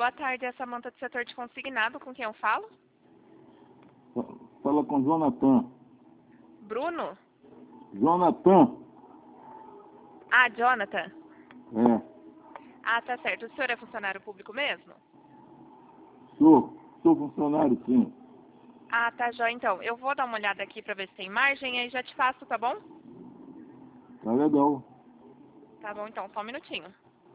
Boa tarde, é a Samanta do setor de consignado, com quem eu falo? Fala com Jonathan. Bruno? Jonathan. Ah, Jonathan. É, Ah, tá certo. O senhor é funcionário público mesmo? sou funcionário, sim. Ah, tá, jóia. Então, eu vou dar uma olhada aqui pra ver se tem margem, aí já te passo, tá bom? Tá legal. Tá bom, então, só um minutinho.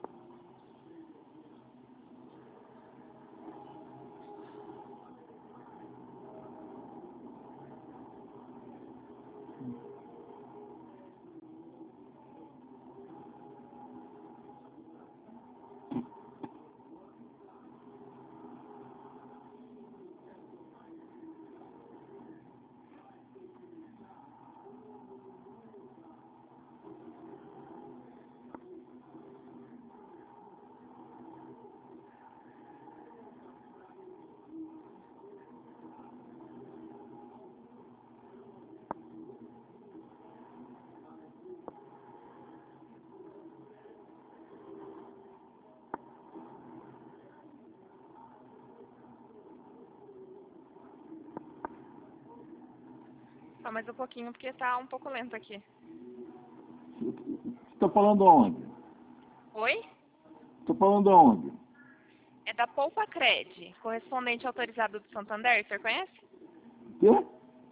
Só mais um pouquinho, porque tá um pouco lento aqui. Você tá falando aonde? Oi? Tá falando aonde? É da Poupa Cred, correspondente autorizado do Santander, o senhor conhece? Quê?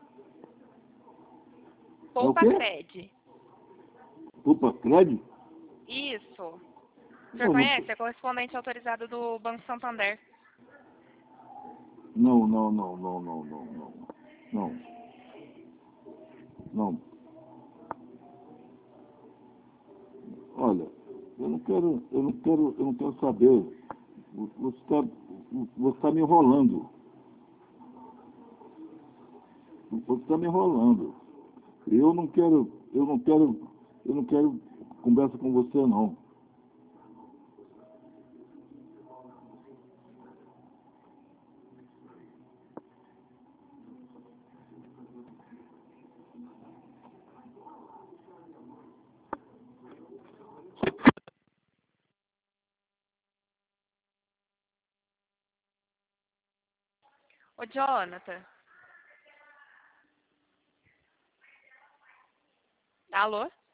É o Poupa quê? Cred. Opa, crédito? Isso. O senhor Não, conhece? É correspondente autorizado do Banco Santander. não. Não. Olha, eu não quero saber. Você está me enrolando. Você está me enrolando. Eu não quero conversa com você, não. Ô, Jonathan. Alô?